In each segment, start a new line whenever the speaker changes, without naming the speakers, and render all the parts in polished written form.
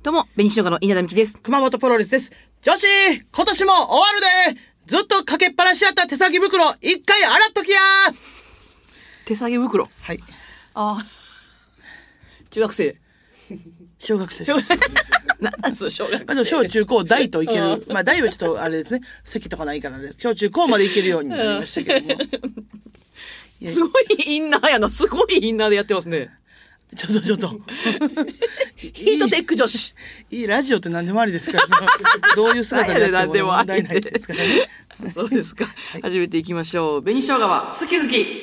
どうも、紅しょうがの稲田美希です。
熊本プロレスです。女子、今年も終わるで。ずっとかけっぱなしやった手提げ袋、一回洗っときや。
手提げ袋。
はい。
ああ。中学生。
小学生です。
なんす小学生。
小中高大といける。まあ大はちょっとあれですね。席とかないからです。小中高までいけるようになりましたけども。
すごいインナーやな。すごいインナーでやってますね。
ちょっと。
ヒートテック女子。
いいラジオって何でもありですから、どういう姿でやっても問題ないですからね。
そうですか。はい、始めていきましょう。紅しょうがは好き好き。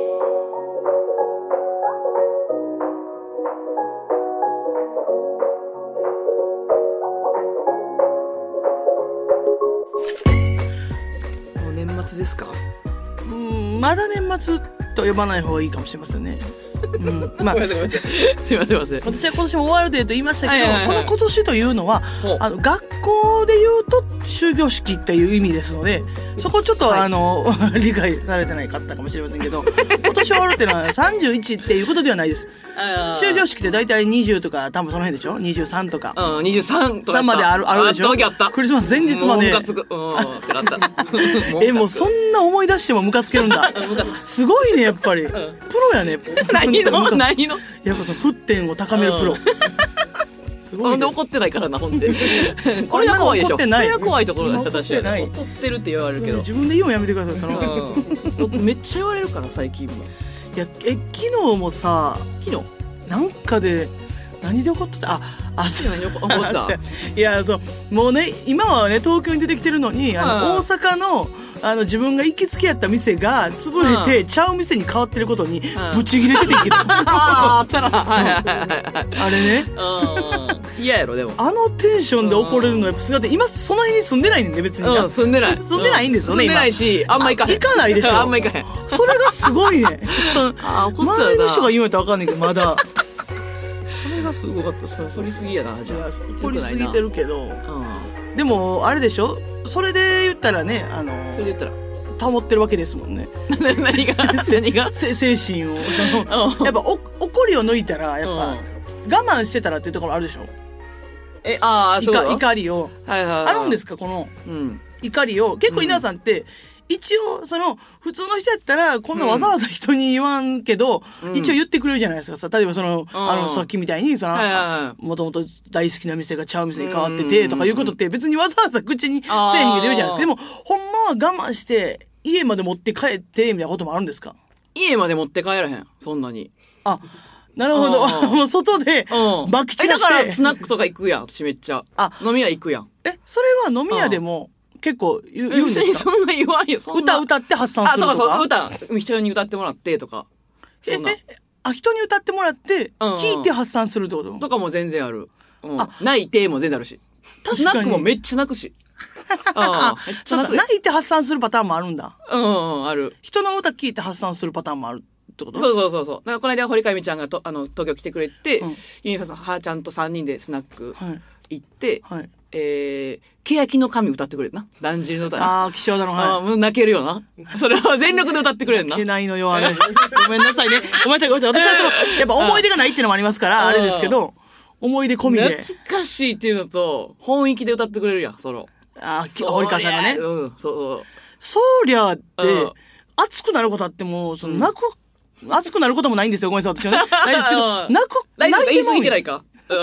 もう年末ですか？
まだ年末と呼ばない方がいいかもしれませんね。
まあ、ごめんなさい。すいません。
私は今年も終わるでと言いましたけど、この今年というのは、学校で言うと終業式っていう意味ですので、そこちょっと、理解されてないかったかもしれませんけど、今年終わるっていうのは31っていうことではないです。終業式って大体20とか、多分その辺でしょ ?23 とか。
23とか。
3まであるでしょクリスマス前日まで。
ムカつく。
もうそんな思い出してもムカつけるんだ。すごいね、やっぱり。プロやね。
何の
やっぱその沸点を高めるプロ。すごい。
なんで怒ってないからな、ほんで。これが怖いでしょ。これが怖いところだった、私は。怒ってるって言われるけど。
自分で言うのやめてください、その。
めっちゃ言われるから、最近も。
いや、昨日もさ、なんかで、何で怒ってた？
何で怒った？
いや、もうね、今はね、東京に出てきてるのに、大阪の、自分が行きつけやった店が潰れて、ちゃう店に変わってることに、ブチギレててんけど。
あったな。
あれね。
嫌やろ、でも。
テンションで怒れるのやっぱすごい。今、その辺に住んでないんで、別に。
住んでない。
住んでないんですよね、
住んでないし、あんま行かへん。
行かないでしょ。
あんま行かへん。
それがすごいね。周りの人が言うんやったらわかんないけど、まだ。それがすごかった。
怒りすぎやな、じゃあ。
怒りすぎてるけど。でも、あれでしょ？それで言ったらね、
それで言ったら
保ってるわけですもんね。
何が
精神を。やっぱ、怒りを抜いたら、やっぱ、我慢してたらっていうところあるでしょ？
そう
怒りを。あるんですか、この、怒りを。結構稲田さんって、一応、普通の人やったら、こんなわざわざ人に言わんけど、一応言ってくれるじゃないですか。例えばさっきみたいに、もともと大好きな店がちゃう店に変わってて、とかいうことって、別にわざわざ口にせえへんけど言うじゃないですか。でも、ほんまは我慢して、家まで持って帰って、みたいなこともあるんですか？
家まで持って帰らへん、そんなに。
なるほど。もう外で、バキ散らして。
だからスナックとか行くやん、私めっちゃ。飲み屋行くやん。
それは飲み屋でも、結構言うんですか？
そんな言わんよ、そんな。
歌って発散するとか。
そう、人に歌ってもらってとか。
人に歌ってもらって、聞いて発散するってこと
とかも全然ある。泣いても全然あるし。スナックもめっちゃ泣くし。
泣いて発散するパターンもあるんだ。
ある。
人の歌聞いて発散するパターンもあるってこと？
そう。だからこの間堀川美ちゃんが東京来てくれて、ユニファさん、はーちゃんと3人でスナック行って、欅の神歌ってくれるな。だんじりの歌。
岸和田の。
もう泣けるよな。それは全力で歌ってくれるな。
泣けないのよ、あれ。ごめんなさいね。ごめんなさい。私はやっぱ思い出がないっていうのもありますから、あれですけど、思い出込みで。
懐かしいっていうのと、本域で歌ってくれるやん、
堀川さんがね。そりゃって、熱くなることあっても、熱くなることもないんですよ。ごめんなさい、私はね。ないですけど、
泣いても言い過ぎないか。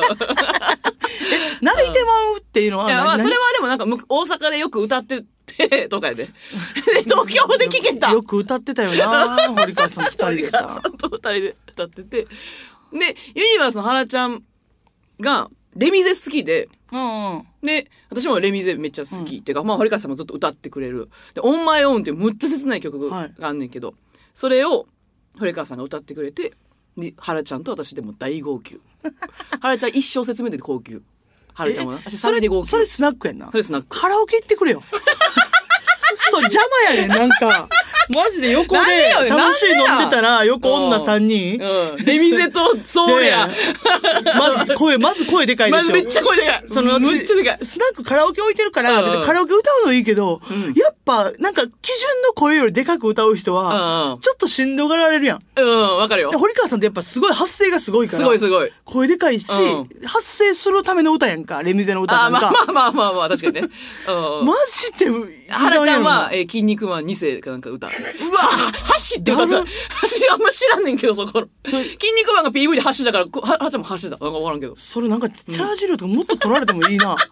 泣いてまうっていうのは。
いや、それはでもなんか、大阪でよく歌ってて、とかやで。東京で聞けた。
よく歌ってたよな、堀川さん二人でさ。
堀川さんと二人で歌ってて。で、ユニバースの原ちゃんが、レミゼ好きで、で、私もレミゼめっちゃ好きっていうか、堀川さんもずっと歌ってくれる。で、オンマイオンっていうむっちゃ切ない曲があんねんけど、それを堀川さんが歌ってくれて、で、原ちゃんと私でも大号泣。原ちゃん一生説明で号泣。原ちゃんはな。私3人で号泣。
それスナックやんな。
それスナック。
カラオケ行ってくれよ。邪魔やねん、なんか。マジで横で楽しい飲んでたら、横女3人。
レミゼとソウルや。
まず声でかいでしょ。
めっちゃ声でかい。めっちゃでかい。
スナックカラオケ置いてるから、カラオケ歌うのいいけど、やっぱ、なんか、基準の声よりでかく歌う人は、ちょっとしんどがられるやん。
わかるよ。
堀川さんってやっぱすごい発声がすごいから。
すごいすごい。
声でかいし、発声するための歌やんか、レミゼの歌なんか。
まあ、確かにね。
マジで、
原ちゃんは、筋肉マン2世かなんか歌。うわ箸って歌ってた。箸あんま知らんねんけど、そこ。筋肉マンが PV で箸だから、原ちゃんも箸だ。なんかわからんけど。
それなんか、チャージ料とかもっと取られてもいいな。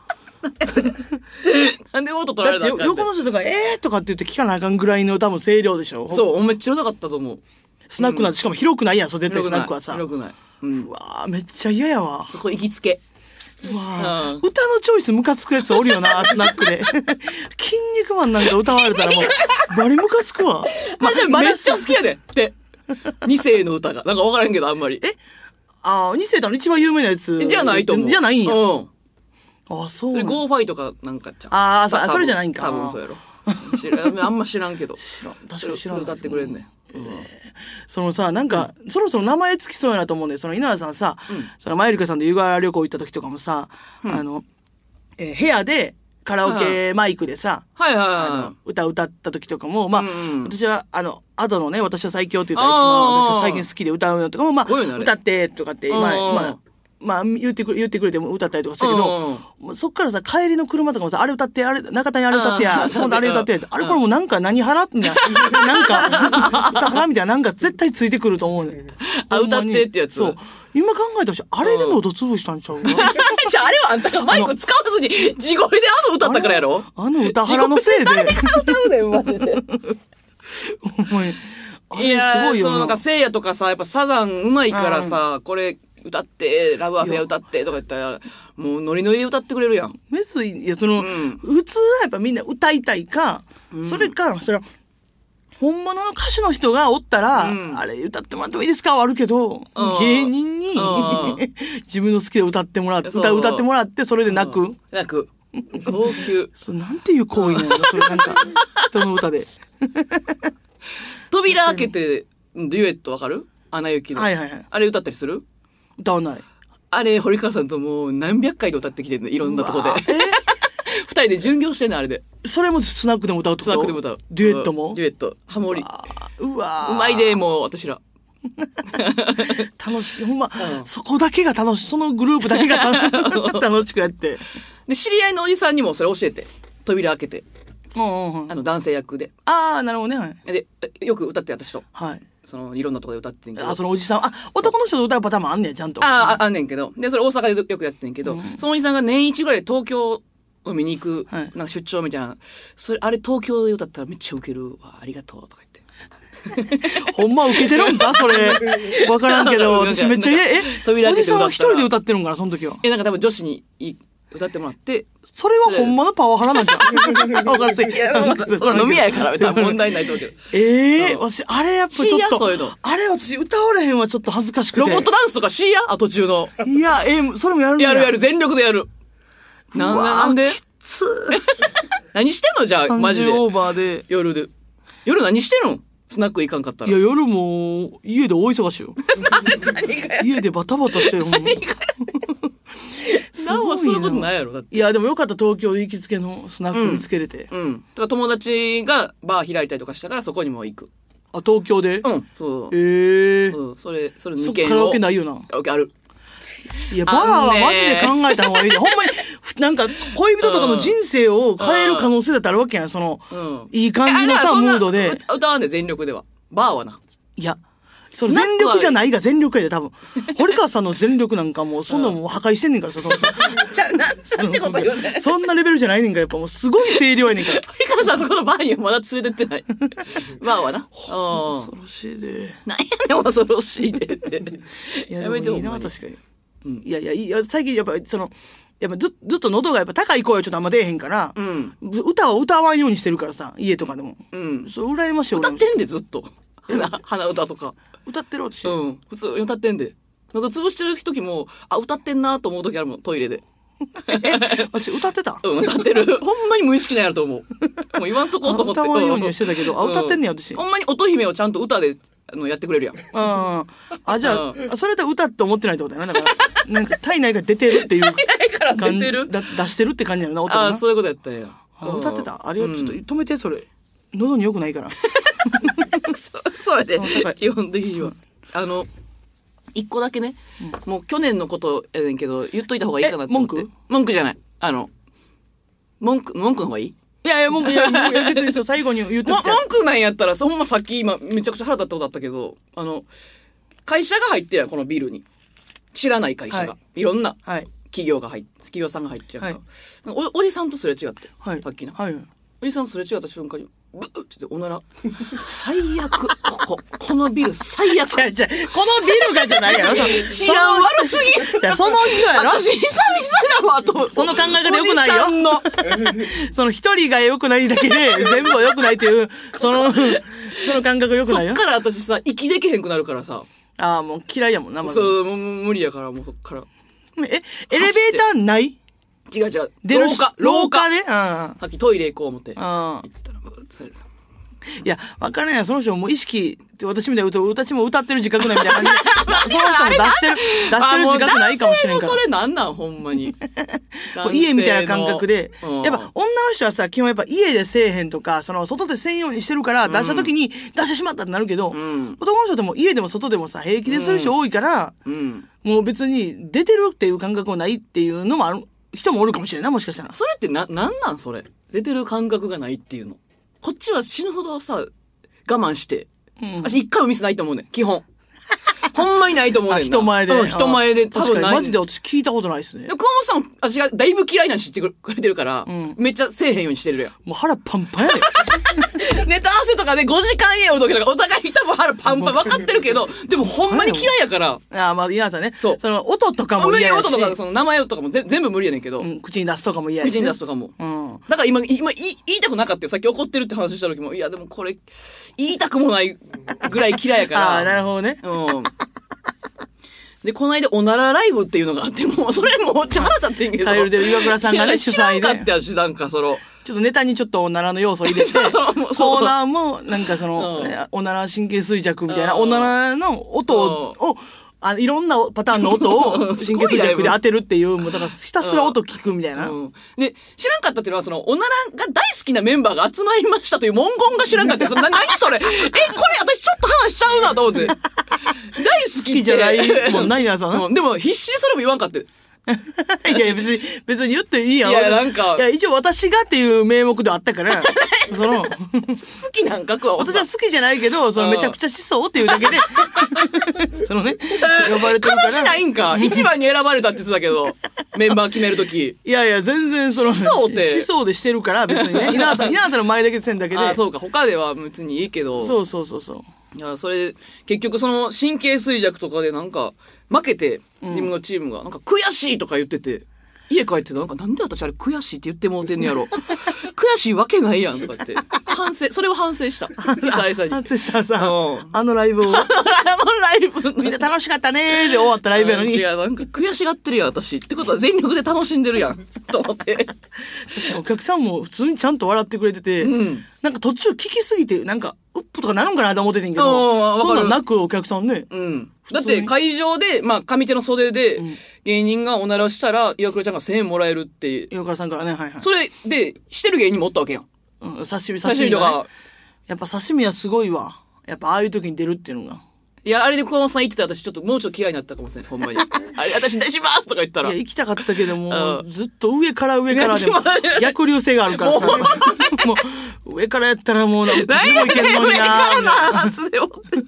なんでもっと取られたんか
横の人とか、とかって言って聞かなあかんぐらいの多分声量でしょ。
そう、めっちゃうまかったと思う。
スナックなんて、しかも広くないやん、そう絶対スナックはさ。
広くない。
うわめっちゃ嫌やわ。
そこ行きつけ。
うわ歌のチョイスムカつくやつおるよな、スナックで。筋肉マンなんか歌われたらもう、バリムカつくわ。
めっちゃ好きやでって。二世の歌が。なんかわからんけど、あんまり。
二世だの一番有名なやつ。
じゃないと思う。
じゃないんや。
そう。それゴーファイとかなんかちゃ
う。それじゃないんか。
多分そうやろ。あんま知らんけど。
確かに知らん。
歌ってくれんね。
そのさ、なんか、そろそろ名前つきそうやなと思うんで、その稲田さんさ、そのマユリカさんで湯河原旅行行った時とかもさ、部屋でカラオケマイクでさ、歌った時とかも、まあ、私は、アドのね、私は最強って言ったら一番私は最近好きで歌うのとかも、まあ、歌ってとかって、まあ、言ってくれても歌ったりとかしたけど、そっからさ、帰りの車とかもさ、あれ歌って、中谷あれ歌ってや、そこであれ歌ってや、あれこれもなんか何払ってんだなんか、歌払みたいな、なんか絶対ついてくると思うね。
歌ってってやつ。
そう。今考えたら、あれでも音潰したんちゃうかな。
じゃあ、あれはあんたがマイク使わずに、地声で歌ったからやろ
歌腹のせいで。
誰が歌うねん、マジで。
お前、あれすごいよな。
なんか、聖夜とかさ、やっぱサザンうまいからさ、これ、歌って、ラブアフェア歌ってとか言ったら、もうノリノリで歌ってくれるやん。
別に、いや、普通はやっぱみんな歌いたいか、それか、本物の歌手の人がおったら、あれ歌ってもらってもいいですかはあるけど、芸人に自分の好きで歌ってもらって、歌ってもらって、それで泣く。
泣く。号泣。
なんていう行為なのそれなんか、人の歌で。
扉開けて、デュエットわかるアナ雪の。あれ歌ったりする
歌わない。
あれ、堀川さんともう何百回で歌ってきてるね、いろんなとこで。二人で巡業してんの、あれで。
それもスナックでも歌うとか
スナックでも歌う。
デュエットも
デュエット。ハモリ。
うわ
うまいで、もう、私ら。
楽しい。ほんま、そこだけが楽しい。そのグループだけが楽しくやって。
で、知り合いのおじさんにもそれ教えて。扉開けて。男性役で。
なるほどね。はい。
で、よく歌って、私と。
はい。
いろんなとこで歌ってんけど。
そのおじさん。男の人と歌うパターンもあんねん、ちゃんと。
あんねんけど。で、それ大阪でよくやってんけど、そのおじさんが年一ぐらい東京を見に行く、なんか出張みたいな。あれ東京で歌ったらめっちゃウケるわ。ありがとう、とか言って。
ほんまウケてるんかそれ。わからんけど、私めっちゃおじさんは一人で歌ってるんかな、その時は。
なんか多分女子に歌ってもらって。
それはほんまのパワハラなんじゃん。わかるせい。
それ飲み屋やから多分問題ないと思うけど。
私、あれやっぱちょっと、あれ私歌われへんはちょっと恥ずかしくて。
ロボットダンスとかしいや途中の。
いや、それもやるんだ
やる、全力でやる。なんで何してんのじゃあ、マジで。
30オーバーで。
夜で。夜何してんのスナック行かんかったら。
いや、夜も、家で大忙しよ。家でバタバタしてるもん。
何もそういうことないやろだって。
いや、でもよかった、東京行きつけのスナック見つけれて。
だから友達がバー開いたりとかしたからそこにも行く。
東京で
そう。それ
2軒を。カラオケないよな。
カラオケある。
いや、バーはマジで考えた方がいいで。ほんまに、なんか、恋人とかの人生を変える可能性だってあるわけやん。いい感じのさ、ムードで。
歌わんで、全力では。バーはな。
いや、全力じゃないが全力やで、多分。堀川さんの全力なんかもう、そんなもう破壊してんねんからさ、
なんてこと言うね。
そんなレベルじゃないねんから、やっぱもうすごい声量やねんから。
堀川さんそこのバーにはまだ連れてってない。バーはな。
恐ろしいで。
なんやねん、恐ろしいでって。
やめていいな、確かに。いや、最近やっぱ、やっぱずっと喉がやっぱ高い声はちょっとあんま出えへんから、歌は歌わんようにしてるからさ、家とかでも。そう、羨ましい。
歌ってんで、ずっと。鼻歌とか。
歌ってる私。
普通歌ってんで。喉潰してる時も、歌ってんなと思う時あるもん、トイレで。
私歌ってた？
歌ってる。ほんまに無意識なんやると思う。もう言わんとこうと思って。
歌わんようにはしてたけど、歌ってんねや、私。
ほんまに乙姫をちゃんと歌で、やってくれるやん。
じゃあ、それで歌って思ってないってことやな。だから、なんか体内が出てるっていう。
体内から出てる
出してるって感じやろな、音が。
そういうことやったんや。
歌ってた。あれはちょっと止めて、それ。喉に良くないから。
そうやで、基本的には。一個だけね、もう去年のことやねんけど、言っといた方がいいかなって思って。文句じゃない。文句の方がいい？
いや、別に最後に言っときたい。
文句なんやったら、ほんまさっき今めちゃくちゃ腹立ったことあったけど、会社が入ってるやん、このビルに。知らない会社が。いろんな企業さんが入ってるやんか。おじさんとすれ違って、さっきな。おじさんとすれ違った瞬間に、ブーって言って、おなら。最悪。このビル最悪。
このビルがじゃないやろ。
治安悪すぎ。
その人やろ。
私久々だわ、と。
その考え方良くないよ。その一人が良くないだけで、全部は良くないっていう、その感覚良くないよ。
そっから私さ、息できへんくなるからさ。
ああ、もう嫌いやもんな、
そう、もう無理やから、もうそっから。
エレベーターない？
違う。
廊下で
さっきトイレ行こう思って。行ったら、
いや、わからない。その人も意識、私みたいに私も歌ってる自覚ないみたいな感じで。その人も出してる自覚ないかもしれんから。
それなんなんほんまに。
家みたいな感覚で。やっぱ女の人はさ、基本やっぱ家でせえへんとか、外でせんようにしてるから出した時に出してしまったってなるけど、男の人でも家でも外でもさ、平気でする人多いから、もう別に出てるっていう感覚もないっていうのもある、人もおるかもしれんな、もしかしたら。
それってなんなんそれ。出てる感覚がないっていうの。こっちは死ぬほどさ、我慢して。私一回もミスないと思うねん、基本。ほんまにないと思うねんな。
人前で。
人前で多分ない。
マジで私聞いたことないですね。
熊本さん、私がだいぶ嫌いなの知ってくれてるから、めっちゃせえへんようにしてるやん。
もう腹パンパンやで。
ネタ合わせとかで5時間家おる時とかお互い多分腹パンパン分かってるけど、でもほんまに嫌いやから。
まあ、稲田さんね。そう。音とかも嫌やし。
音とか、名前とかも全部無理やねんけど。
口に出すとかも嫌やし。
口に出すとかも。だから今言いたくなかったよ。さっき怒ってるって話した時も、いやでもこれ、言いたくもないぐらい嫌いやから。
なるほどね。
で、この間、おならライブっていうのがあって、もう、それもちゃ腹立ってんけど。
頼りでる岩倉さんがね、主催で。
知らんかって私なんか、ちょ
っとネタにちょっとおならの要素入れて、コーナーも、なんかおなら神経衰弱みたいな、おならの音を、いろんなパターンの音を神経衰弱で当てるっていう、もうだからひたすら音聞くみたいな。
で、知らんかったっていうのは、おならが大好きなメンバーが集まりましたという文言が知らんかった。何それこれ私ちょっと話しちゃうなと思って。大好き
じゃないもんないな、
でも必死でそれも言わんかって。
いや、別に言っていいやん。
いや、なんか。
いや、一応私がっていう名目であったから、
好きなんか
私は好きじゃないけど、めちゃくちゃしそうっていうだけで、呼ばれてるから。
悲しないんか。一番に選ばれたって言ってたけど、メンバー決めるとき。
いや、全然しそうでしてるから、別にね。稲田さんの前だけせんだけで。
そうか。他では別にいいけど。
そう。
いや、それ、結局神経衰弱とかでなんか、負けて、自分のチームが、なんか悔しいとか言ってて、家帰ってなんで私あれ悔しいって言ってもうてんねやろ。悔しいわけないやんとかって。それを反省した。久々に。
反省したさ、あのライブを。みんな楽しかったねーで終わったライブやのに。
違う、なんか悔しがってるやん、私。ってことは全力で楽しんでるやん。と思って。
お客さんも普通にちゃんと笑ってくれてて、なんか途中聞きすぎて、なんか、うっぷとかなるんかなと思っててんけど、そんなんなくお客さんね。
だって会場で、上手の袖で、芸人がおならしたら、岩倉ちゃんが1000円もらえるって。
岩倉さんからね、はい。
それで、してる芸人もおったわけやん。
刺身とか。やっぱ刺身はすごいわ。やっぱああいう時に出るっていうのが。
いや、あれで小山さん言ってたら私もうちょっと嫌いになったかもしれない、ほんまに。あれ、私出しますとか言ったら。
いや、行きたかったけども、ずっと上からでも、逆流性があるからさ。もう、上からやったらもう、何もいけんのになー。上からの
発でも。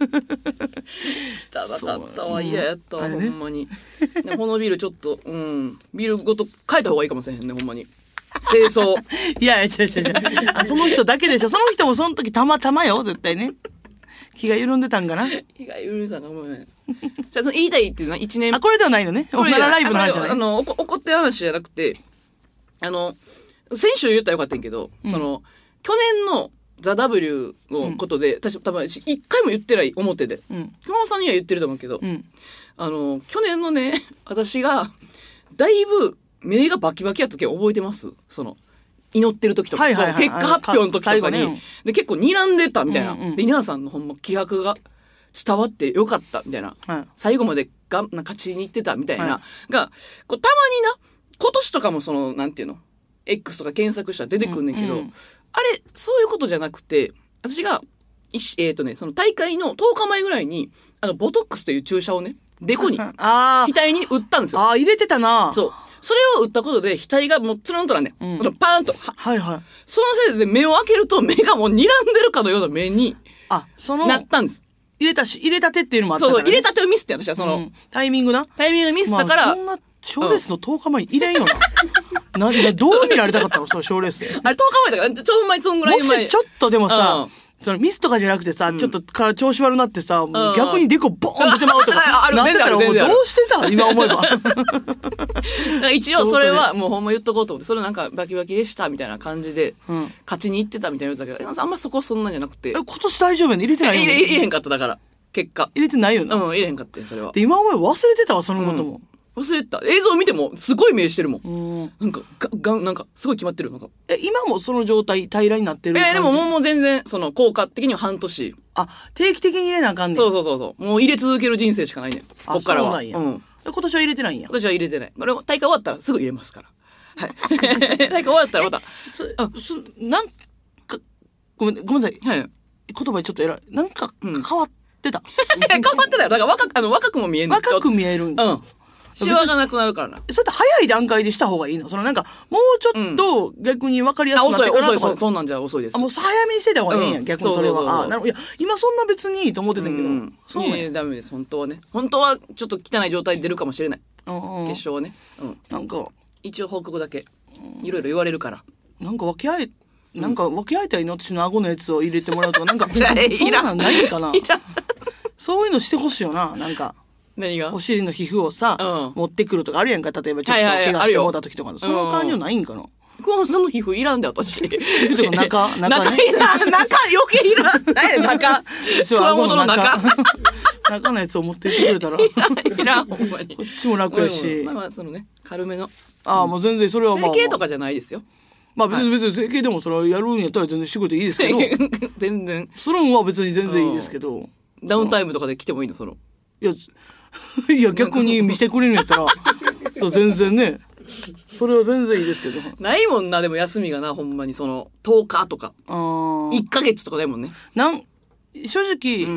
汚かったわ、嫌やったわ、ほんまに。このビルちょっと、ビルごと変えた方がいいかもしれへんね、ほんまに。清掃。
いや、違う。その人だけでしょ。その人もその時たまたまよ、絶対ね。気が緩んでたんかな。
気が緩んでたんかもね。じゃあ言いたいっていうのは1年。
これではないのね。おならライブの話じゃない。
怒ってる話じゃなくて、先週言ったらよかったんやけど、去年のザ・ W のことで、私多分一回も言ってない表で。熊本さんには言ってると思うけど、去年のね、私が、だいぶ目がバキバキやった時覚えてます？祈ってる時とか、結果発表の時とかに、で、結構睨んでたみたいな。で、稲田さんのほんま気迫が伝わってよかったみたいな。最後まで勝ちに行ってたみたいな。が、たまにな、今年とかもなんていうの X とか検索したら出てくんねんけど、あれ、そういうことじゃなくて、私が、その大会の10日前ぐらいに、ボトックスという注射をね、デコに、額に打ったんですよ。
入れてたな。
そう。それを打ったことで、額がもうつるんとなんね、パーンと。
はいはい。
そのせいで目を開けると、目がもう睨んでるかのような目に、なったんです。
入れたてっていうのもあったから、ね。
そう、入れたてをミスって私は
タイミング
ミスったから。
そんな、賞レースの10日前に入れんよな。どう見られたかったのその賞レースで。
あれ10日前だから、ちょうまいそんぐらい前。
もしちょっとでもさ、そのミスとかじゃなくてさ、ちょっとから調子悪なってさ、逆にデコボーン出てまうとか。なってたらもうどうしてた今思えば。
一応それはもうほんま言っとこうと思って、それなんかバキバキでしたみたいな感じで、勝ちに行ってたみたいな言ったけど、あんまそこそんなんじゃなくて。
今年大丈夫やね入れてないよね。
入れへんかっただから、結果。
入れてないよな。
入れへんかった、それは。
で、今思えば忘れてたわ、そのことも。
忘れてた。映像見ても、すごい目してるもん。なんか、なんか、すごい決まってる。なんか。
今もその状態、平らになってる。
でももう全然、効果的には半年。
定期的に入れなあかんねん。
そう。もう入れ続ける人生しかないねん。こっからは。
そうなんや。今年は入れてないんや。
今年は入れてない。これ、大会終わったらすぐ入れますから。はい。大会終わったらまた。
なんか、ごめんなさい。
はい。
言葉ちょっと偉い。なんか、変わってた。
変わってたよ。だから若くも見えんねん。
若く見えるんだ。
シワがなくなるからな。
それって早い段階でした方がいいの？なんか、もうちょっと逆に分かりやすくなってから
遅い。そんなんじゃ遅いです。
もう早めにしてた方がいいんや、逆にそれは。いや、今そんな別にいいと思ってたけど。
そうね。ダメです、本当はね。本当はちょっと汚い状態で出るかもしれない。決勝はね。
なんか。
一応報告だけ。いろいろ言われるから。
なんか分け合いたいの私の顎のやつを入れてもらうとか、なんか、そんなんないかな。そういうのしてほしいよな、なんか。
何が
お尻の皮膚をさ、持ってくるとかあるやんか。例えばちょっと怪我してもうた時とかの。その感じはないんかな。
その皮膚いらんで、私。皮
膚とか中ね。
中余計いらん。何や中。熊本の中。
中のやつを持っていってくれたら。
いらん、ほんまに。
こっちも楽やし。
まあ、軽めの。
もう全然それは
整形とかじゃないですよ。
別に整形でもそれをやるんやったら全然してくれていいですけど。
全然。
するんは別に全然いいですけど。
ダウンタイムとかで来てもいいの
いや、逆に見せてくれるんやったら、そう、全然ね。それは全然いいですけど。
ないもんな、でも休みがな、ほんまに10日とか。1ヶ月とかないもんね。
正直、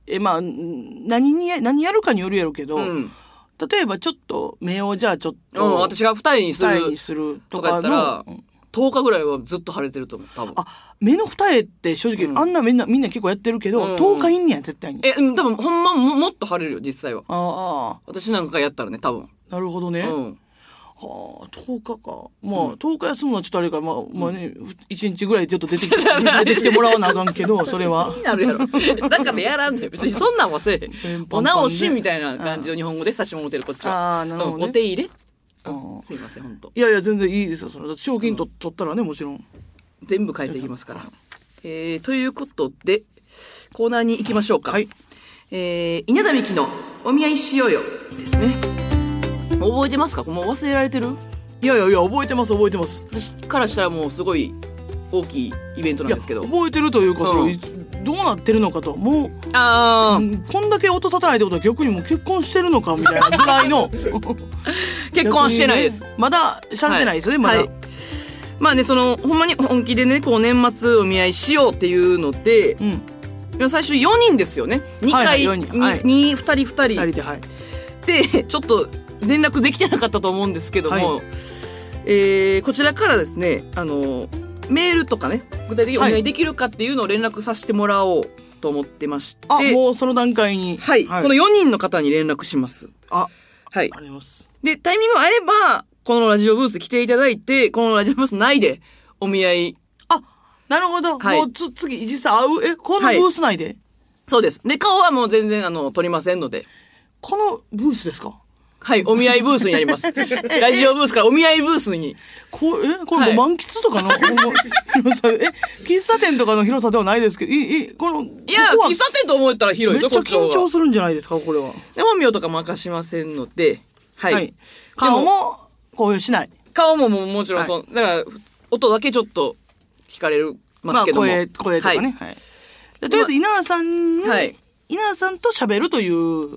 何やるかによるやろうけど、例えばちょっと、目をじゃあちょっと。
私が二重にするとかやったら、10日ぐらいはずっと腫れてると思う、多分。
目の二重って正直、あんなみんな結構やってるけど、10日いんねや、絶対に。
多分ほんまもっと腫れるよ、実際は。私なんかやったらね、多分。
なるほどね。10日か。10日休むのはちょっとあれから、1日ぐらいちょっと出てきてもらわなあかんけど、それは。
気になるやろ。だからやらんね別にそんなんはせえへん。お直しみたいな感じの日本語で差しもてる、こっちは。
なるほどね。
お手入れすいません、ほんと。
いや、全然いいですよ。賞金取ったらね、もちろん。
全部変えていきますから。ということで、コーナーに行きましょうか。はい。稲田美希のお見合いしようよですね。覚えてますか？もう忘れられてる？
いや、覚えてます。
私からしたらもうすごい大きいイベントなんですけど。
覚えてるというか、どうなってるのかと。もう、こんだけ音沙汰ないってことは逆にもう結婚してるのかみたいなぐらいの。
結婚はしてないです。
まだされてないですよね、まだ。
まあね、ほんまに本気でね、年末お見合いしようっていうので、最初4人ですよね。2回、2人。
2人で、はい。
で、ちょっと連絡できてなかったと思うんですけども、こちらからですね、メールとかね、具体的にお願いできるかっていうのを連絡させてもらおうと思ってまして。
もうその段階に。
はい。この4人の方に連絡します。はい。
あります。
で、タイミングが合えば、このラジオブース来ていただいて、このラジオブース内でお見合い。
なるほど。もう次、実際会う？このブース内で？
そうです。で、顔はもう全然撮りませんので。
このブースですか？
はい、お見合いブースになります。ラジオブースからお見合いブースに。
これもう満喫とかの、広さ、喫茶店とかの広さではないですけど、
喫茶店と思ったら広いですよ、
めっちゃ緊張するんじゃないですか、これは。
で、本名とかも明かしませんので、はい。
顔も公表しない。
顔ももちろんだから、音だけちょっと聞かれますけども。
声とかね。はい。とりあえず、稲田さんと喋るという。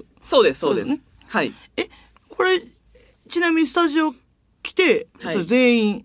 そうです。はい。
これ、ちなみにスタジオ来て、全員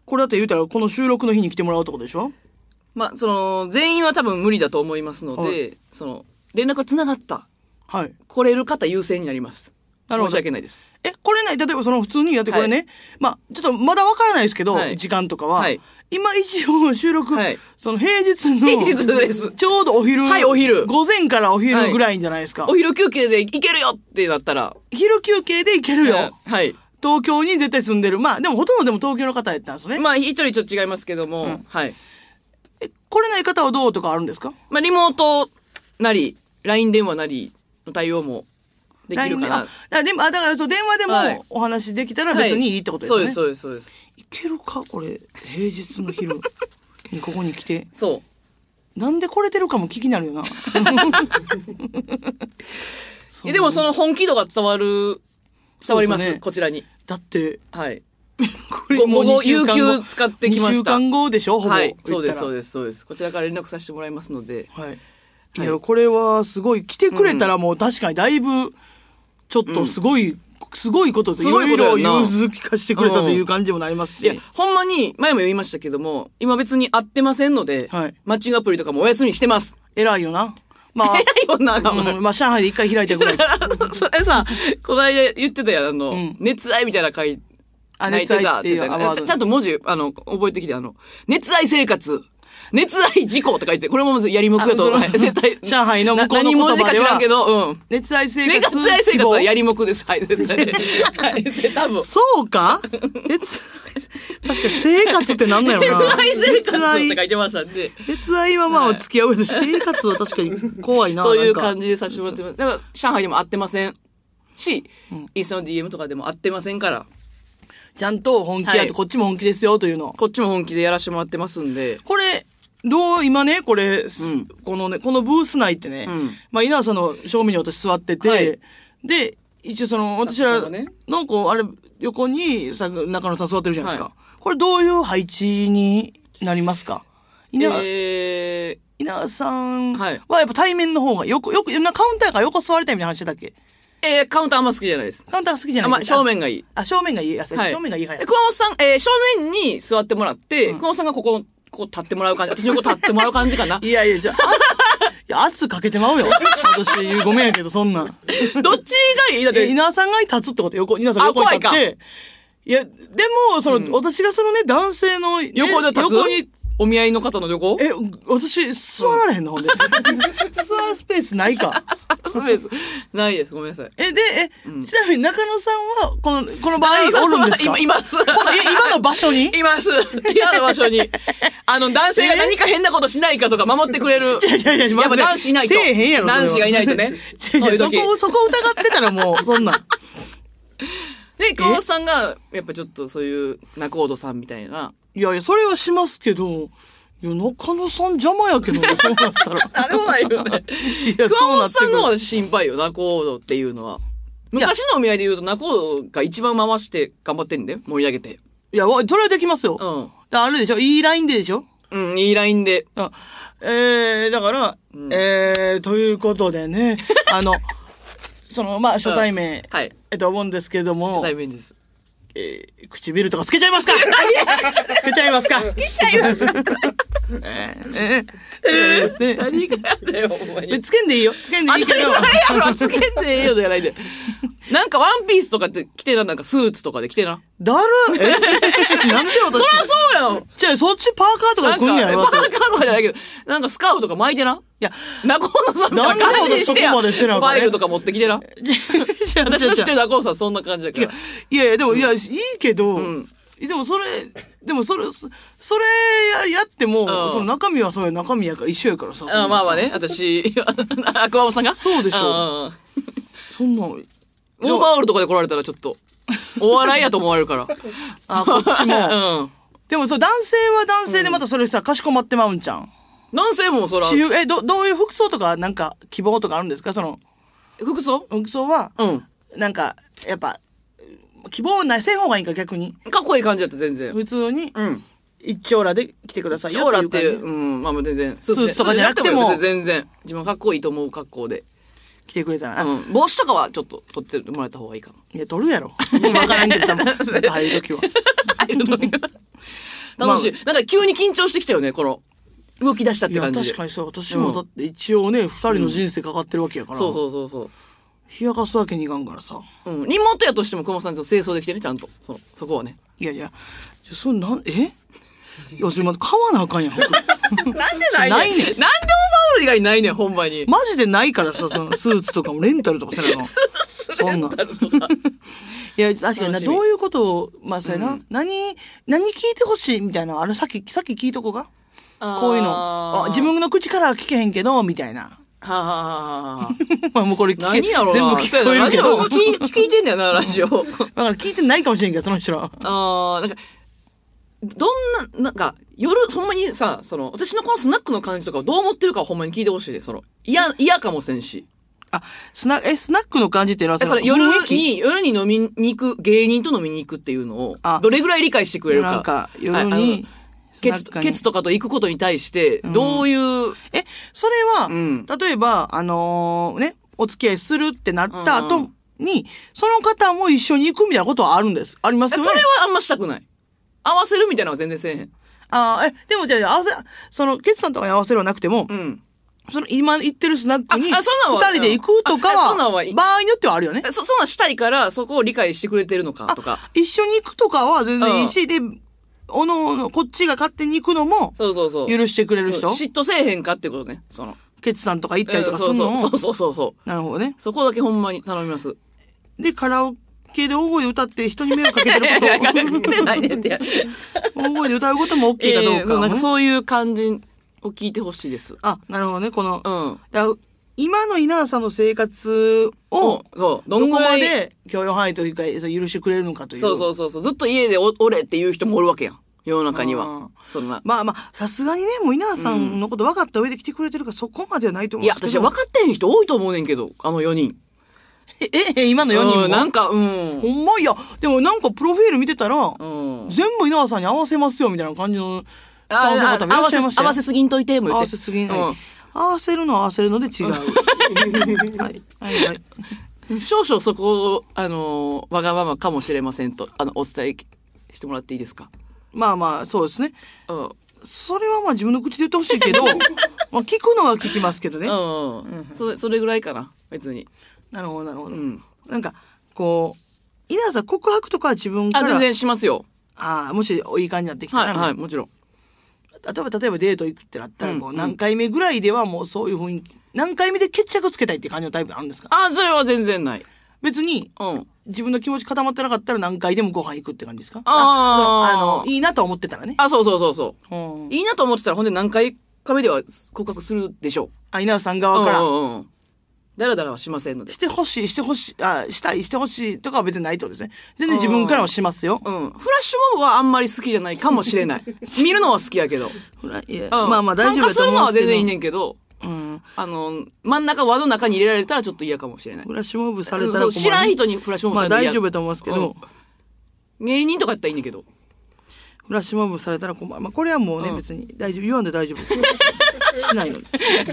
これだって言うたら、この収録の日に来てもらうってことでしょ？
まあ、全員は多分無理だと思いますので、連絡が繋がった。
はい。
来れる方優先になります。
なるほど。
申し訳ないです。
これね、例えば普通にやってこれね、まあ、ちょっとまだわからないですけど、時間とかは。今一応収録、平日の。
平日です。
ちょうどお昼。
はい、お昼。
午前からお昼ぐらいじゃないですか。
お昼休憩で行けるよってなったら。
昼休憩で行けるよ。
はい。
東京に絶対住んでる。まあ、でもほとんどでも東京の方やったんですね。
まあ、一人ちょっと違いますけども、はい。
来れない方はどうとかあるんですか？
まあ、リモートなり、LINE 電話なりの対応もできるかな。
だから電話でもお話できたら別にいいってことですね。
そうです。
いけるかこれ、平日の昼にここに来て。
そう。
なんで来れてるかも気になるよな。
でも本気度が伝わります、こちらに。
だって、
はい。
これも
う有給使ってきました。
2週間後でしょほぼ。
はい。そうです。こちらから連絡させてもらいますので。
はい。いや、これはすごい、来てくれたらもう確かにだいぶ、ちょっとすごいことです。いろいろ融通聞かしてくれたという感じもなりますし。
いや、ほんまに、前も言いましたけども、今別に会ってませんので、マッチングアプリとかもお休みしてます。
偉いよな。まあ、
偉いよな、
まあ、上海で一回開いたぐらい。
それさ、この間言ってたよ、熱愛みたいな回、泣いてたって言ったから、ちゃんと文字、覚えてきて、熱愛生活。熱愛事故とか言って、これもやりもくやと、絶対。
上海の向こうの言葉では。何文字か知らんけ
ど、
熱愛生活。
熱愛生活はやりもくです。はい、絶対。はい、多分。
そうか確かに生活ってなんだよな。
熱愛生活って書いてましたんで。
熱愛はまあ付き合うけど、生活は確かに怖いな。
そういう感じでさせてもらってます。だから、上海でも会ってませんし、インスタの DM とかでも会ってませんから。
ちゃんと本気やと、こっちも本気ですよというの。
こっちも本気でやらせてもらってますんで。
これ、今ね、これ、このブース内ってね、まあ、稲田さんの正面に私座ってて、で、一応私らの、あれ、横に中野さん座ってるじゃないですか。これどういう配置になりますか？稲田さんはやっぱ対面の方がカウンターから横座りたいみたいな話してたっけ？
カウンターあんま好きじゃないです。
カウンター好きじゃない。
まあ、正面がいい。
正面がいい。正面がいい。
熊本さん、正面に座ってもらって、熊本さんがこう立ってもらう感じ。私の立ってもらう感じかな。
いや、じゃあ、圧かけてまうよ。私、ごめんやけど、そんな。
どっちがいい？だって。
稲田さんが立つってこと稲田さんが横に立って。いや、でも、私が男性の、
横で立つ？横に、お見合いの方の横？
私、座られへんの、ほんで。座るスペースないか。
スペースないです。ごめんなさい。
ちなみに中野さんは、この場合おるんですか？
います。
今の場所に
います。今の場所に。男性が何か変なことしないかとか守ってくれる。やっぱ男子いないと。
せえへんやろ。
男子がいないとね。
そこ疑ってたらもう、そんな。
で、熊本さんが、やっぱちょっとそういう仲人さんみたいな。
いや、それはしますけど、中野さん邪魔やけどね、そうなったら。
あれもないよね。熊本さんの方が心配よ、仲人っていうのは。昔のお見合いで言うと仲人が一番回して頑張ってんで、盛り上げて。
いや、それはできますよ。あれでしょ？いいラインででしょ？
いいラインで。
だから、ということでね、まあ、初対面、思うんですけども。
初対面です。
唇とかつけちゃいますか？つけちゃいますか？
つけちゃいますか？何がやだよ、お前。
つけんでいいよ。つけんでいいけど。
つけんでいいよじゃないで。なんかワンピースとかって着てな、なんかスーツとかで着てな。
だるなんで私。
そりゃそうやん。
じゃあそっちパーカーとかで来んねやろ。
パーカーとかじゃないけど、なんかスカーフとか巻いてな。いや、中尾さんみたいな感じにしてや。ファイルとか持ってきてな。私の知ってる中尾さんそんな感じだから。
いや、でも、いいけど、でもそれやっても、その中身はそうや、中身やから一緒やからさ。
まあね、私、熊本さんが
そうでしょ。そんな、オ
ーバーオールとかで来られたらちょっと、お笑いやと思われるから。
こっちも。でも男性は男性でまたそれさ、かしこまってまうんちゃん。
男性もそら。
どういう服装とか、なんか、希望とかあるんですか？
服装
は、なんか、やっぱ、希望ない、せん方がいいか、逆に。
かっこいい感じだった、全然。
普通に、一丁羅で来てくださいよ。
一丁羅っていう、まあ全然。
スーツとかじゃなくても。
全然。自分かっこいいと思う格好で。
来てくれたら。
帽子とかはちょっと取ってもらえた方がいいかも。
いや、取るやろ。わからんけど、多分。入るときは。
入るときは。 楽しい。なんか急に緊張してきたよね、この、動き出したって感じで。
確かにそう。私もだって一応ね、二人の人生かかってるわけやから。
そうそうそうそう。
冷やかすわけにいかんからさ。
リモートやとしても熊さんと清掃できてね、ちゃんと。そこはね。
いや、いや、いや、ま買わなあかんやん。なんで
ないねん。なんでオーバーオール以外ないねん、ほんまに。
マジでないからさ、そのスーツとかもレンタルとかせなの。そんな。いや、確かにな、どういうことを、まあ、そうやな、何聞いてほしいみたいな、さっき聞いとこがこういうの。自分の口からは聞けへんけど、みたいな。まあもうこれ全部聞こえるけど。
聞いてんだよな、ラジオ。だ
から聞いてないかもしれんけど、その人ら。
なんか、なんか、夜、ほんまにさ、私のこのスナックの感じとかをどう思ってるかほんまに聞いてほしいで、嫌かもせんし。
スナックの感じっていうのは
夜に飲みに行く、芸人と飲みに行くっていうのを、どれぐらい理解してくれるか。
なんか、夜に、
ケツとかと行くことに対して、どういう、
それは、例えば、お付き合いするってなった後に、その方も一緒に行くみたいなことはありますよね。
それはあんましたくない。合わせるみたいなのは全然せえへん。
でもじゃあ、ケツさんとかに合わせるはなくても、今行ってるスナックに、二人で行くとかは、場合によってはあるよね。
そんなんしたいから、そこを理解してくれてるのかとか。
一緒に行くとかは全然いいし、で、おのおの、こっちが勝手に行くのも、許してくれる人
嫉妬せえへんかってことね。
ケツさんとか行ったりとかするのも。
そう。
なるほどね。
そこだけほんまに頼みます。
で、カラオケで大声で歌って人に迷惑かけてることを。
かけてないねって。
大声で歌うことも OK かどうか。
なんかそういう感じを聞いてほしいです。
なるほどね。今の稲田さんの生活を、どこまで許容範囲というか、許してくれるのかという。
そう。ずっと家でおれっていう人もおるわけやん。世の中には。
まあ、さすがにね、もう稲田さんのこと分かった上で来てくれてるから、そこまではないと思うんですけど。
いや、私は分かってへん人多いと思うねんけど、あの4人。
今の4人も
なんか、
ほんま、いや、でもなんかプロフィール見てたら、全部稲田さんに合わせますよ、みたいな感じのスタッフの方もいらっしゃいましたよ。
合わせすぎんといて、も
合わせすぎん。合わせるのは合わせるので違う。はい。
少々そこを、わがままかもしれませんと、お伝えしてもらっていいですか？
まあ、そうですね。それはまあ自分の口で言ってほしいけど、まあ聞くのは聞きますけどね。
それぐらいかな、別に。
なるほど。なんか、こう、稲田さん告白とかは自分から。
全然しますよ。
もしいい感じになってきたら。
はい、もちろん。
例えばデート行くってなったら、何回目ぐらいではもうそういう雰囲気、何回目で決着つけたいって感じのタイプあるんですか？
それは全然ない。
別に、自分の気持ち固まってなかったら何回でもご飯行くって感じですか？いいなと思ってたらね。
そう。いいなと思ってたら、ほんで何回か目では告白するでしょう。
稲田さん側から。
だらだらはしませんので。
してほしいとかは別にないってことですね。全然自分からはしますよ。
フラッシュモブはあんまり好きじゃないかもしれない。見るのは好きやけど。
まあ大丈夫だと思う。参加
するのは全然いいねんけど、真ん中、輪の中に入れられたらちょっと嫌かもしれない。
フラッシュモブされたら
知らん人にフラッシュモブされたら
大丈夫だと思いますけど。
芸人とかやったらいいねんけど。
フラッシュモブされたら困る。これはもうね、別に大丈夫。言わんで大丈夫ですよ。しないので。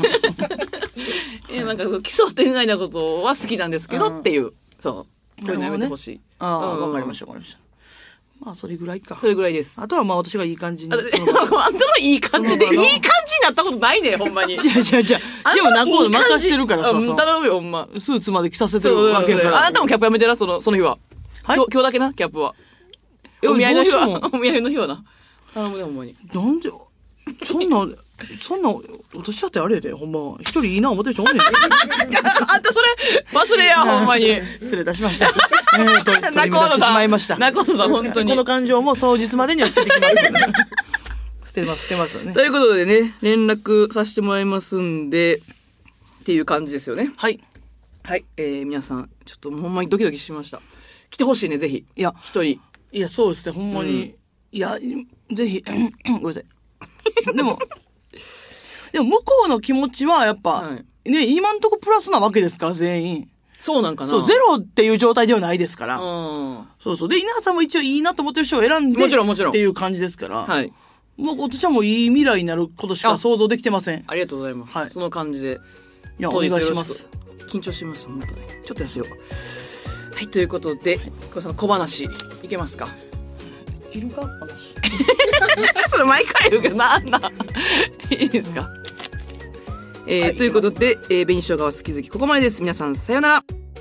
なんか奇想天外なことは好きなんですけどっていう。こういうのやめてほしい。
わかりました。まあ、それぐらいか。
それぐらいです。
あとはまあ、私がいい感じに。
あんたのいい感じで、いい感じになったことないね、ほんまに。
じゃでも仲人任してるからさ。
頼むよ、ほんま。
スーツまで着させてるわけやから。
あなたもキャップやめてな、その日は。今日だけな、キャップは。お見合いの日はな。頼むね、ほんまに。
なんで、そんな、私だってあれやで、ほんま。一人いいな思ってる人おんねん。
あんたそれ、忘れや、ほんまに。
失礼いたしました。取り乱してしまいました。
中野さん、本当に。
この感情も当日までには捨ててきますけどね。捨てますよね。
ということでね、連絡させてもらいますんで、っていう感じですよね。
はい。
はい。皆さん、ちょっとほんまにドキドキしました。来てほしいね、ぜひ。
いや、
一人。
いや、そうですね、ほんまに。いや、ぜひ、ごめんなさい。でも向こうの気持ちはやっぱ、ね、今んとこプラスなわけですから、全員。
そうなんかな。
そう、ゼロっていう状態ではないですから。そう。で、稲田さんも一応いいなと思ってる人を選んで、
もちろん。
っていう感じですから。
はい。
もう私はもういい未来になることしか想像できてません。
ありがとうございます。はい。その感じで。
いや、お願いします。
緊張しました、本当に。ちょっと痩せよう。はい、ということで、小林さん、小話、いけますか？
いるか話。
それ毎回言うけど、なんだ。いいですか。ということで、紅生姜は好き好き、ここまでです。皆さん、さよなら。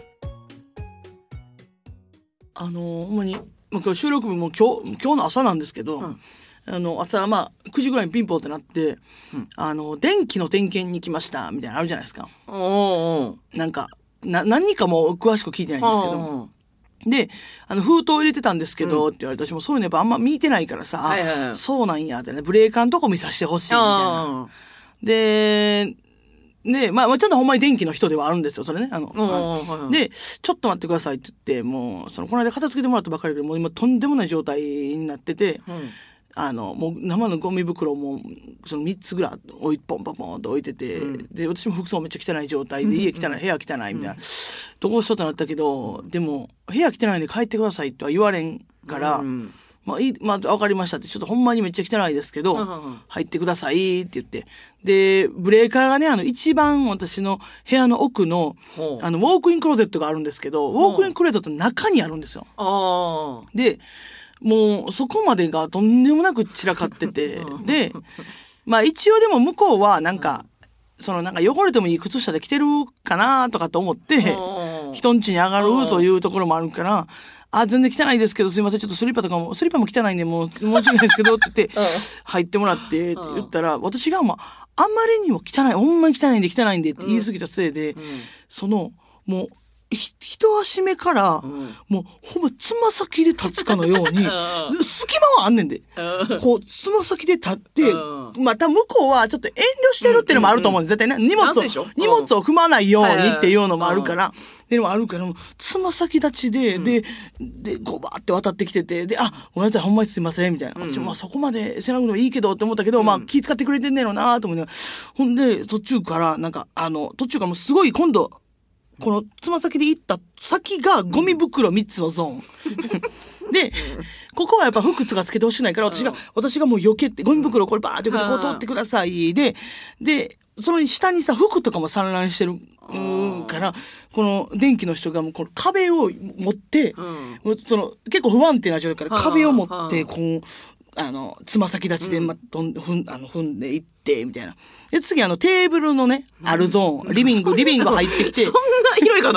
ほんまに、今日収録日も今日の朝なんですけど、朝、9時ぐらいにピンポンってなって、電気の点検に来ました、みたいなのあるじゃないですか。なんか、何かも詳しく聞いてないんですけど。で、封筒入れてたんですけど、って言われて、私もそういうのやっぱあんま見てないからさ、そうなんや、ってね、ブレーカーのとこ見させてほしい、みたいな。で、ちゃんとほんまに電気の人ではあるんですよ、それね。で、ちょっと待ってくださいって言って、もう、この間片付けてもらったばかりで、もう今とんでもない状態になってて、もう生のゴミ袋も、3つぐらいポンポンポンと置いてて、で、私も服装めっちゃ汚い状態で、家汚い、部屋汚いみたいな、どうしようとなったけど、でも、部屋汚いんで帰ってくださいとは言われんから、わかりましたって、ちょっとほんまにめっちゃ汚いですけど、入ってくださいって言って。で、ブレーカーがね、一番私の部屋の奥の、ウォークインクローゼットがあるんですけど、ウォークインクローゼットの中にあるんですよ。で、もう、そこまでがとんでもなく散らかってて、で、一応でも向こうはなんか汚れてもいい靴下で着てるかなとかと思って、人ん家に上がるというところもあるから、全然汚いですけど、すいません、ちょっとスリッパも汚いんで、もう申し訳ないですけど、って言って、入ってもらって、って言ったら、私があんまりにも汚い、ほんまに汚いんでって言い過ぎたせいで、もう、一足目から、もう、ほんま、つま先で立つかのように、隙間はあんねんで。こう、つま先で立って、多分向こうはちょっと遠慮してるっていうのもあると思うんです。絶対ね。荷物を踏まないようにっていうのもあるから、っていうのもあるから、つま先立ちで、で、こうバーって渡ってきてて、で、ごめんなさい、ほんまにすいません、みたいな。私もそこまでせなくてもいいけどって思ったけど、気遣ってくれてんねやろなと思って。ほんで、途中からもうすごい今度、このつま先で行った先がゴミ袋3つのゾーン。で、ここはやっぱ服とかつけてほしくないから、私がもう避けて、ゴミ袋これバーってこう通ってください。で、その下にさ、服とかも散乱してるから、この電気の人がもうこの壁を持って、結構不安定な状態から壁を持って、こう、つま先立ちで、踏んでいって、みたいな。で、次テーブルのね、あるゾーン、リビング入ってきて。
そんな広いかな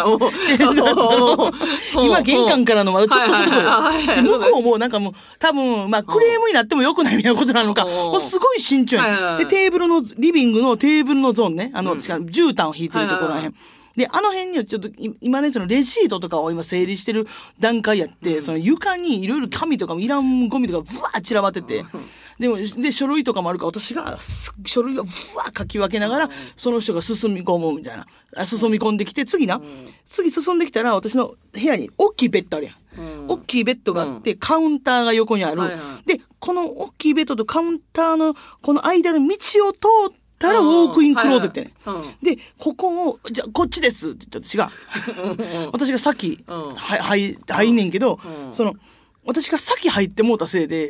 今、玄関からのまだちょっとしたところ。向こうもなんかもう、多分、クレームになっても良くないみたいなことなのか、もうすごい慎重や。で、リビングのテーブルのゾーンね、絨毯を引いてるところらへん。で、あの辺にはちょっと、今ね、レシートとかを今整理してる段階やって、床にいろいろ紙とかもいらんゴミとかブワー散らばってて、で、書類とかもあるから、私が書類をブワー書き分けながら、その人が進み込むみたいな。進み込んできて、次進んできたら、私の部屋に大きいベッドあるやん。大きいベッドがあって、カウンターが横にある。で、この大きいベッドとカウンターの、この間の道を通って、ウォークインクローゼットやね。で、ここを、じゃあこっちですって言って私が先、入んねんけど、私が先入ってもうたせいで、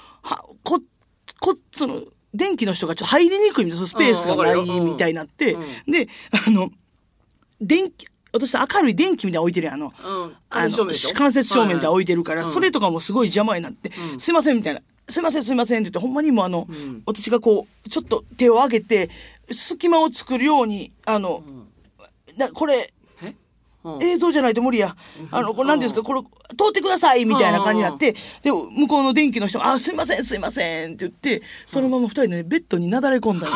電気の人がちょっと入りにくいみたいな、スペースがないみたいになって、で、私明るい電気みたいなの置いてるやん、間接照明みたいなの置いてるから、それとかもすごい邪魔になって、すいませんみたいな。すいませんって言って、ほんまにも私がこう、ちょっと手を上げて、隙間を作るように、これ、映像じゃないと無理や。これ何ていうんですか、これ、通ってくださいみたいな感じになって、で、向こうの電気の人が、すいませんって言って、そのまま二人でね、ベッドになだれ込んだの。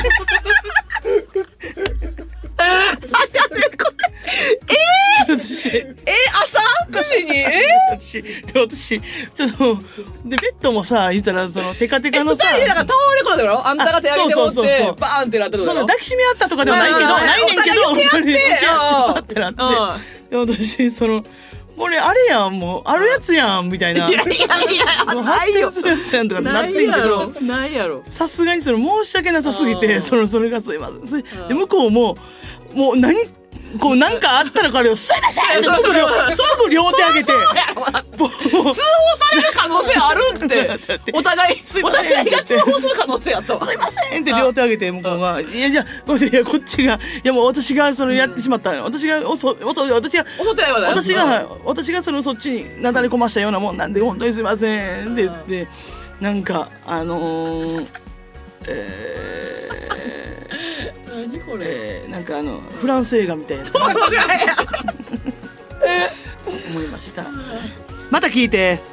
朝9時に
私、ちょっと、で、ベッドもさ、言ったら、テカテカのさ。
二人だから倒れ込んだろ、あんたが手上げて持って、バーンってなったところ。
抱きしめ合ったとかではないけど、ないねんけど、ってなって。で、私、これあれやん、もう、あるやつやん、みたいな。
いや、
発展するやつやんとかなってんけど、
ないやろ。
さすがに申し訳なさすぎて、それがすいません。で、向こうも、もうなんかあったら彼を、すいませんってすぐ両手上げて。
通報される可能性あるって。お互いが通報する可能性あったわ。
すいませんって両手上げて、向こうが。いや、こっちが、いやもう私がやってしまった。私がそっちになだれ込ましたようなもんなんで、本当にすいませんって言って、 なんか
何これ、
なんかフランス映画みたいな思いました。また聞いて。